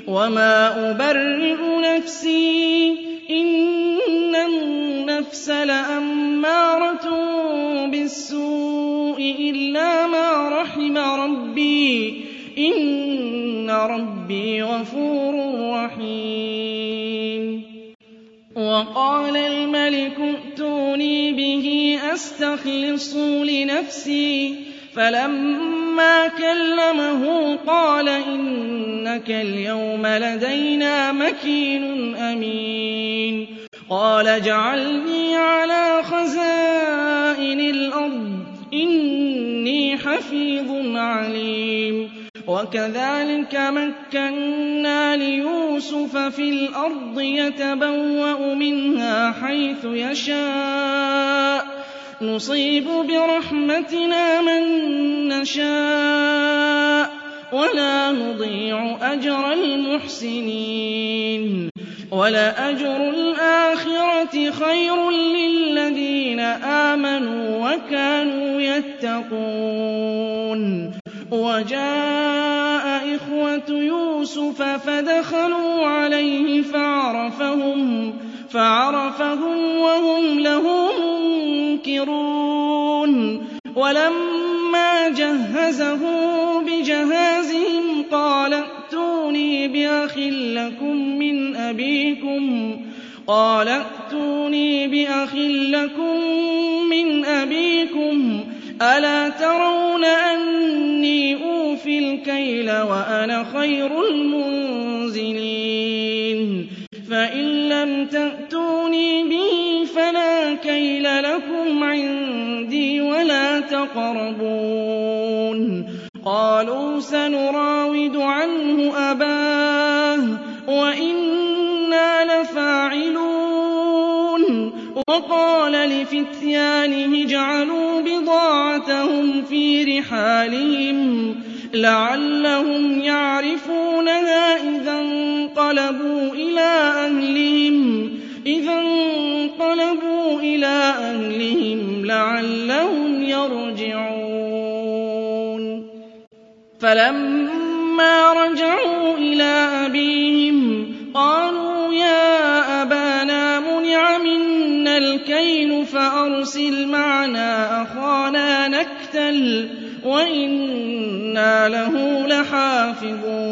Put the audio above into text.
وما أبرئ نفسي إن النفس لأمارة بالسوء إلا ما رحم ربي إن ربي غفور رحيم وقال الملك ائتوني به أستخلصه لنفسي فلما كلمه قال إنك اليوم لدينا مكين أمين قال اجعلني على خزائن الأرض إني حفيظ عليم وكذلك مكنا ليوسف في الأرض يتبوأ منها حيث يشاء نصيب برحمتنا من نشاء ولا نضيع أجر المحسنين ولأجر الآخرة خير للذين آمنوا وكانوا يتقون وجاء إخوة يوسف فدخلوا عليه فعرفهم وهم له منكرون ولما جهزه بجهازهم قال ائتوني بأخ لكم من أبيكم ألا ترون أني أوفي الكيل وأنا خير المنزلين فإن لم تأتوني به فلا كيل لكم عندي ولا تقربون قالوا سنراود عنه أباه وإنا لفاعلون وقال لفتيانه اجعلوا بضاعتهم في رحالهم لعلهم يعرفونها إذا انقلبوا إلى أهلهم لعلهم يرجعون فلما رجعوا إلى أبيهم قالوا يا أبانا منع منا الكيل فأرسل معنا أخانا نكتل وإنا له لحافظون